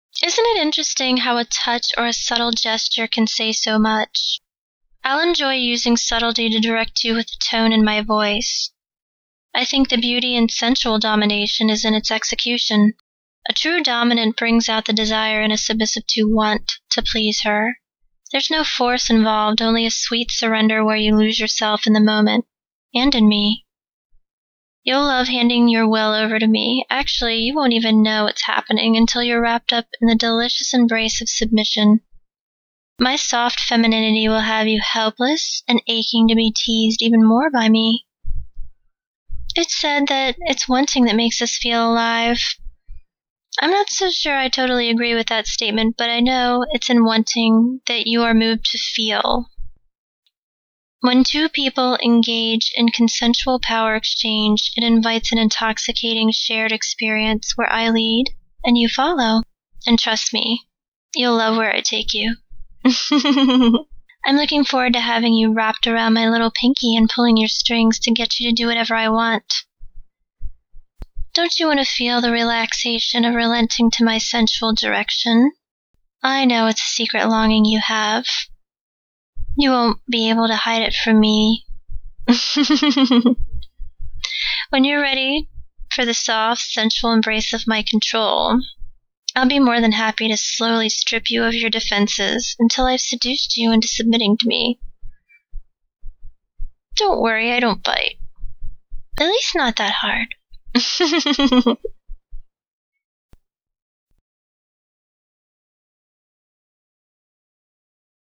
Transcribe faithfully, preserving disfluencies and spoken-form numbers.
Isn't it interesting how a touch or a subtle gesture can say so much? I'll enjoy using subtlety to direct you with the tone in my voice. I think the beauty in sensual domination is in its execution. A true dominant brings out the desire in a submissive to want to please her. There's no force involved, only a sweet surrender where you lose yourself in the moment, and in me. You'll love handing your will over to me. Actually, you won't even know what's happening until you're wrapped up in the delicious embrace of submission. My soft femininity will have you helpless and aching to be teased even more by me. It's said that it's wanting that makes us feel alive. I'm not so sure I totally agree with that statement, but I know it's in wanting that you are moved to feel. When two people engage in consensual power exchange, it invites an intoxicating shared experience where I lead and you follow. And trust me, you'll love where I take you. I'm looking forward to having you wrapped around my little pinky and pulling your strings to get you to do whatever I want. Don't you want to feel the relaxation of relenting to my sensual direction? I know it's a secret longing you have. You won't be able to hide it from me. When you're ready for the soft, sensual embrace of my control, I'll be more than happy to slowly strip you of your defenses until I've seduced you into submitting to me. Don't worry, I don't bite. At least not that hard.